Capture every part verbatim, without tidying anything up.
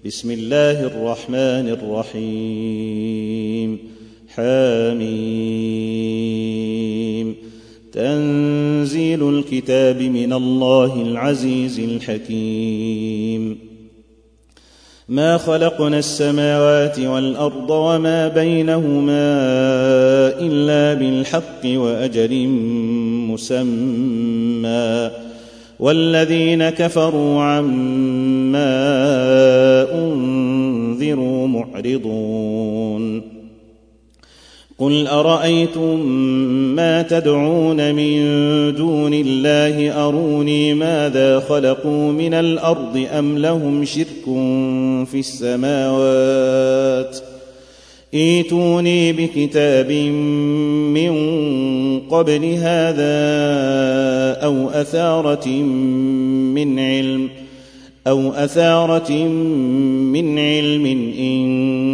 بسم الله الرحمن الرحيم. حميم. تنزيل الكتاب من الله العزيز الحكيم. ما خلقنا السماوات والأرض وما بينهما إلا بالحق وأجل مسمى، والذين كفروا عما أنذروا معرضون. قل أرأيتم ما تدعون من دون الله أروني ماذا خلقوا من الأرض أم لهم شرك في السماوات، ائتوني بكتاب من قبل هذا أو أثارة من علم أو أثارة من علم إن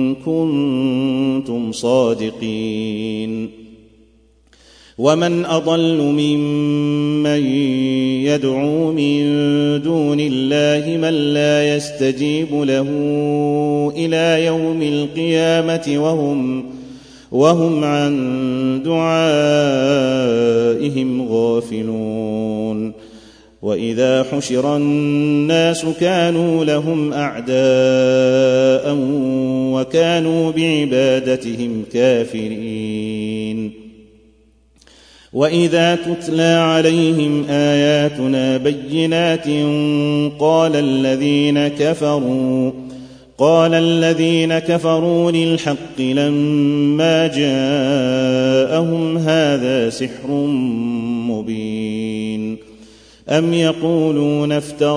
كنتم صادقين. ومن أضل ممن يدعو من دون الله من لا يستجيب له إلى يوم القيامة وهم وهم عن دعائهم غافلون. وإذا حشر الناس كانوا لهم أعداء وكانوا بعبادتهم كافرين. وإذا تتلى عليهم آياتنا بينات قال الذين كفروا قال الذين كفروا للحق لما جاءهم هذا سحر مبين. أم يقولون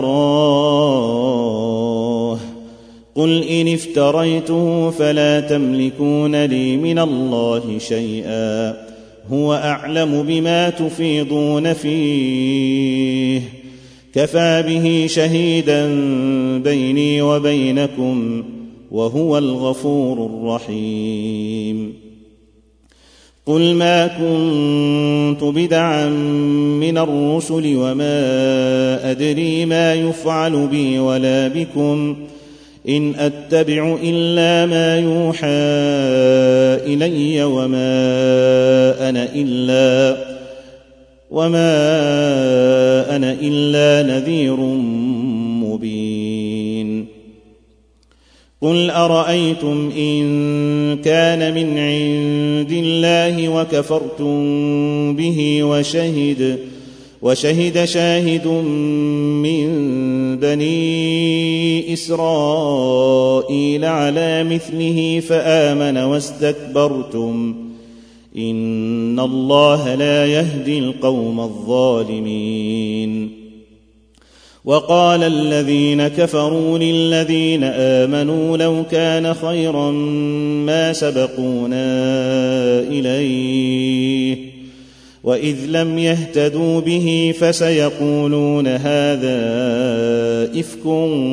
افتراه قل إن افتريته فلا تملكون لي من الله شيئا هو أعلم بما تفيضون فيه كفى به شهيدا بيني وبينكم وهو الغفور الرحيم. قل ما كنت بدعا من الرسل وما أدري ما يفعل بي ولا بكم إن أتبع إلا ما يوحى إلي وما أنا إلا وما أنا إلا نذير مبين. قل أرأيتم إن كان من عند الله وكفرتم به وشهد وشهد شاهد من بني إسرائيل على مثله فآمن واستكبرتم إن الله لا يهدي القوم الظالمين. وقال الذين كفروا للذين آمنوا لو كان خيرا ما سبقونا إليه وإذ لم يهتدوا به فسيقولون هذا إفك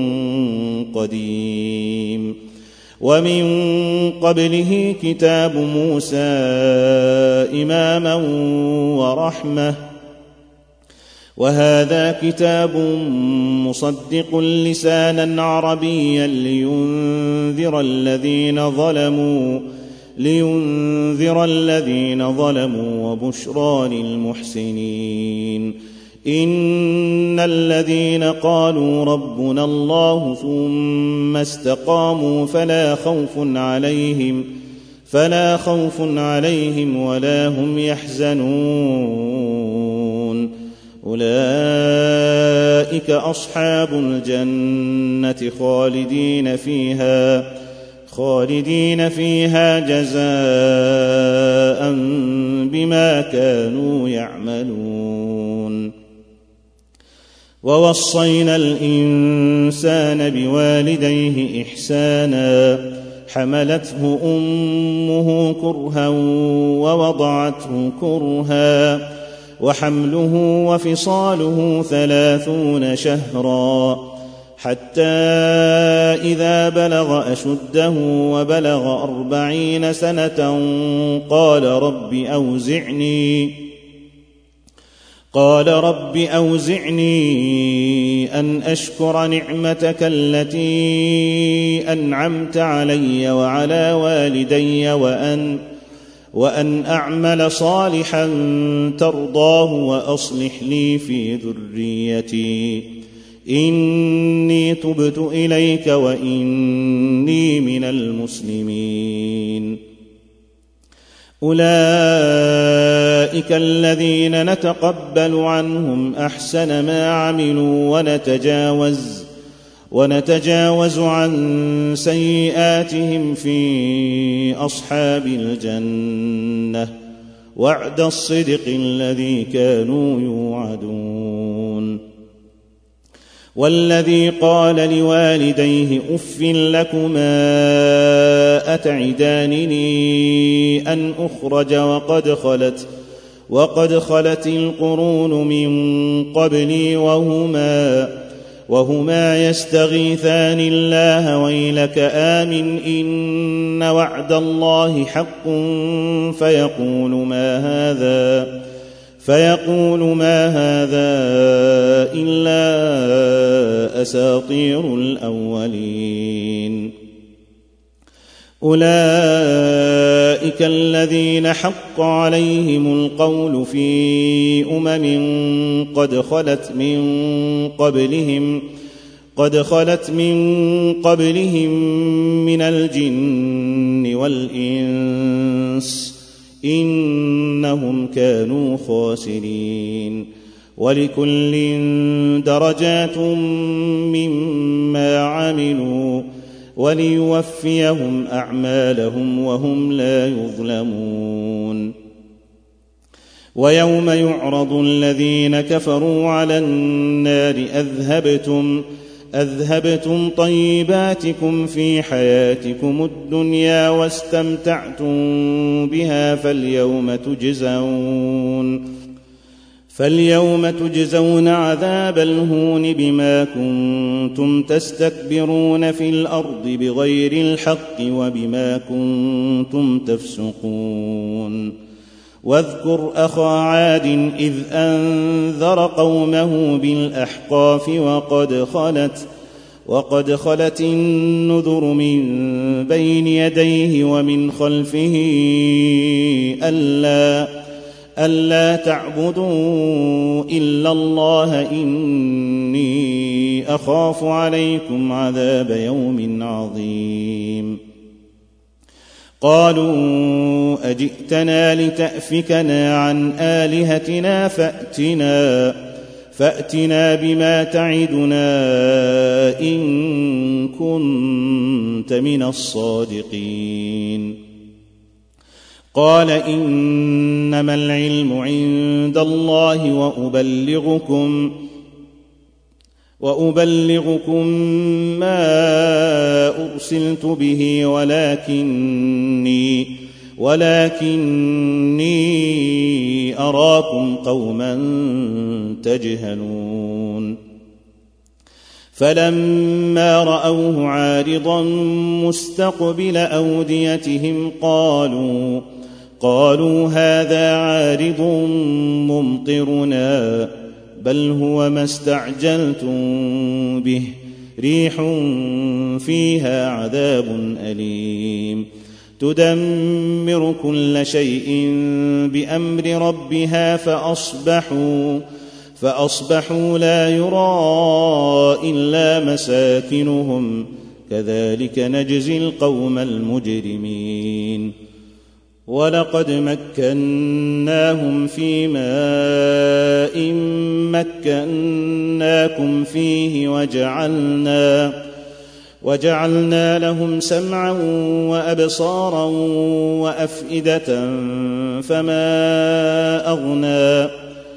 قديم. ومن قبله كتاب موسى إماما ورحمة وهذا كتاب مصدق لسانا عربيا لينذر الذين ظلموا لينذر الذين ظلموا وبشرى للمحسنين. إن الذين قالوا ربنا الله ثم استقاموا فلا خوف عليهم فلا خوف عليهم ولا هم يحزنون. أولئك أصحاب الجنة خالدين فيها خالدين فيها جزاء بما كانوا يعملون. ووصينا الإنسان بوالديه إحسانا حملته أمه كرها ووضعته كرها وحمله وفصاله ثلاثون شهرا حتى إذا بلغ أشده وبلغ أربعين سنة قال رب أوزعني قال رب أوزعني أن أشكر نعمتك التي أنعمت علي وعلى والدي وأن, وأن أعمل صالحا ترضاه وأصلح لي في ذريتي إني تبت إليك وإني من المسلمين. أولئك الذين نتقبل عنهم أحسن ما عملوا ونتجاوز, ونتجاوز عن سيئاتهم في أصحاب الجنة وعد الصدق الذي كانوا يوعدون. والذي قال لوالديه أف لكما أتعدانني أن أخرج وقد خلت, وقد خلت القرون من قبلي وهما, وهما يستغيثان الله ويلك آمن إن وعد الله حق فيقول ما هذا فيقول ما هذا إلا أساطير الأولين. أولئك الذين حق عليهم القول في أمم قد خلت من قبلهم قد خلت من قبلهم من الجن والإنس إنهم كانوا خاسرين. ولكل درجات مما عملوا وليوفيهم أعمالهم وهم لا يظلمون. ويوم يعرض الذين كفروا على النار أذهبتم أذهبتم طيباتكم في حياتكم الدنيا واستمتعتم بها فاليوم تجزون فاليوم تجزون عذاب الهون بما كنتم تستكبرون في الأرض بغير الحق وبما كنتم تفسقون. واذكر أخا عاد إذ أنذر قومه بالأحقاف وقد خلت وقد خلت النذر من بين يديه ومن خلفه ألا ألا تعبدوا إلا الله إني أخاف عليكم عذاب يوم عظيم. قالوا أجئتنا لتأفكنا عن آلهتنا فأتنا, فأتنا بما تعدنا إن كنت من الصادقين. قال إنما العلم عند الله وأبلغكم وأبلغكم ما أرسلت به ولكني ولكني أراكم قوما تجهلون. فلما رأوه عارضا مستقبل أوديتهم قالوا قالوا هذا عارض ممطرنا بل هو ما استعجلتم به ريح فيها عذاب أليم تدمر كل شيء بأمر ربها فأصبحوا فأصبحوا لا يرى إلا مساكنهم كذلك نجزي القوم المجرمين. ولقد مكناهم في ماء مكناكم فيه وجعلنا وجعلنا لهم سمعا وأبصارا وأفئدة فما أغنى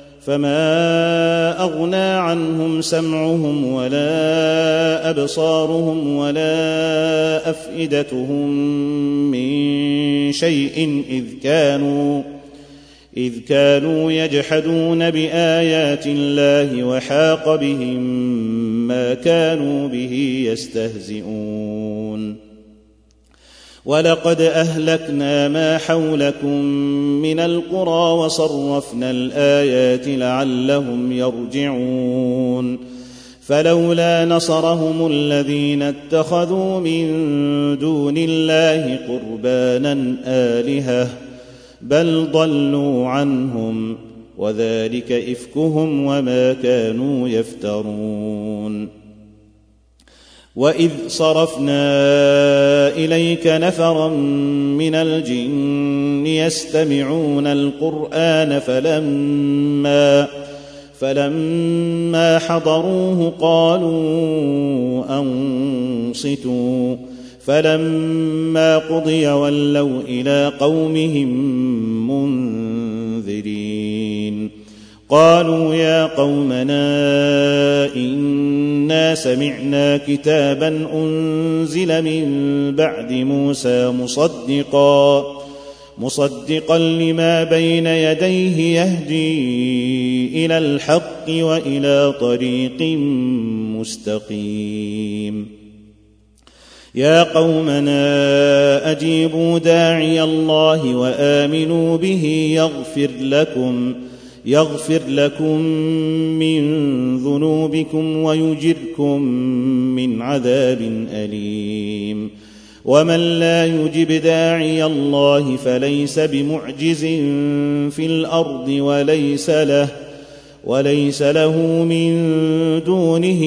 فما أغنى عنهم سمعهم ولا أبصارهم ولا أفئدتهم من شيء إذ كانوا إذ كانوا يجحدون بآيات الله وحاق بهم ما كانوا به يستهزئون. ولقد أهلكنا ما حولكم من القرى وصرفنا الآيات لعلهم يرجعون فلولا نصرهم الذين اتخذوا من دون الله قربانا آلهة بل ضلوا عنهم وذلك إفكهم وما كانوا يفترون وإذ صرفنا إليك نفرا من الجن يستمعون القرآن فلما فلما حضروه قالوا أنصتوا فلما قضي ولوا إلى قومهم منذرين قالوا يا قومنا إنا سمعنا كتابا أنزل من بعد موسى مصدقا مصدقا لما بين يديه يهدي إلى الحق وإلى طريق مستقيم يا قومنا أجيبوا داعي الله وآمنوا به يغفر لكم يغفر لكم من ذنوبكم ويجركم من عذاب أليم ومن لا يجب داعي الله فليس بمعجز في الأرض وليس له وليس له من دونه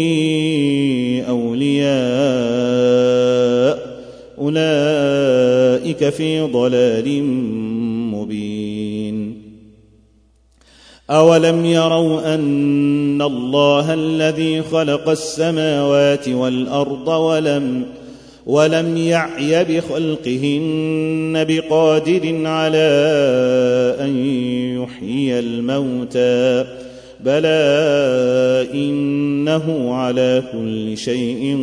أولياء أولئك في ضلال مبين أولم يروا أن الله الذي خلق السماوات والأرض ولم ولم يعي بخلقهن بقادر على أن يحيي الموتى بلى إنه على كل شيء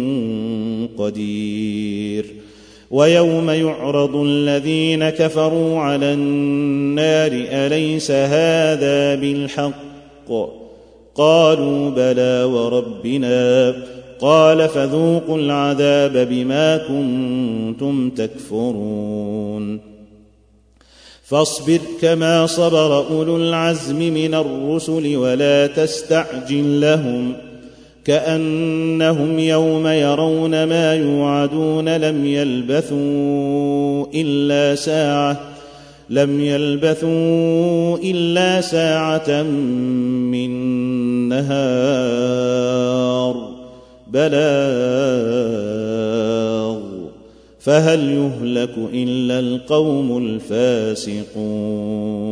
قدير ويوم يعرض الذين كفروا على النار أليس هذا بالحق قالوا بلى وربنا قال فذوقوا العذاب بما كنتم تكفرون فاصبر كما صبر أولو العزم من الرسل ولا تستعجل لهم كأنهم يوم يرون ما يوعدون لم يلبثوا إلا ساعة لم يلبثوا إلا ساعة من نهار بلاغ فهل يهلك إلا القوم الفاسقون